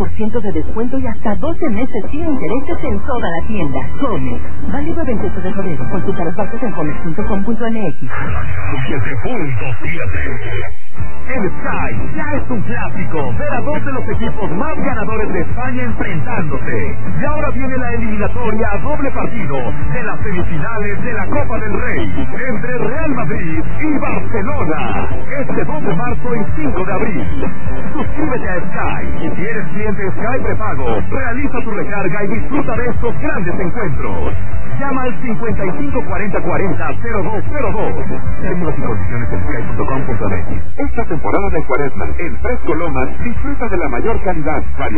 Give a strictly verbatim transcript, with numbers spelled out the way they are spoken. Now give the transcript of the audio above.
por ciento de descuento y hasta doce meses sin intereses en toda la tienda. Comex. Válido el veintiocho de febrero. Consulta las bases en comex punto com punto m x. siete punto siete. El Sky ya es un clásico. Ver a dos de los equipos más ganadores de España enfrentándose. Y ahora viene la eliminatoria a doble partido de las semifinales de la Copa del Rey entre Real Madrid y Barcelona. Este dos de marzo y cinco de abril. Suscríbete a Sky y si eres cliente Sky prepago, realiza tu recarga y disfruta de estos grandes encuentros. Llama al cincuenta y cinco cuarenta cuarenta cero dos cero dos. Términos y condiciones en sky punto com punto m x. Esta temporada de Cuaresma en Fresco Lomas disfruta de la mayor calidad, variedad